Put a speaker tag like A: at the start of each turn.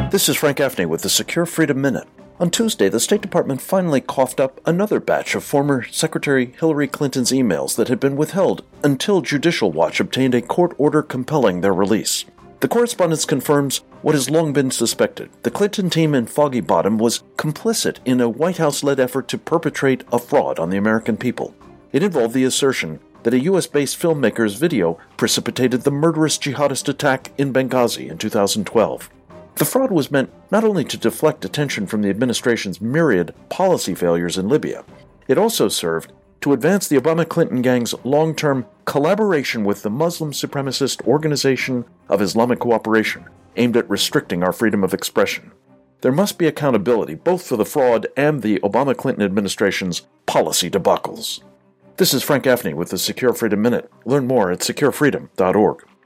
A: This is Frank Gaffney with the Secure Freedom Minute. On Tuesday, the State Department finally coughed up another batch of former Secretary Hillary Clinton's emails that had been withheld until Judicial Watch obtained a court order compelling their release. The correspondence confirms what has long been suspected. The Clinton team in Foggy Bottom was complicit in a White House-led effort to perpetrate a fraud on the American people. It involved the assertion that a U.S.-based filmmaker's video precipitated the murderous jihadist attack in Benghazi in 2012. The fraud was meant not only to deflect attention from the administration's myriad policy failures in Libya, it also served to advance the Obama-Clinton gang's long-term collaboration with the Muslim supremacist Organization of Islamic Cooperation, aimed at restricting our freedom of expression. There must be accountability both for the fraud and the Obama-Clinton administration's policy debacles. This is Frank Gaffney with the Secure Freedom Minute. Learn more at securefreedom.org.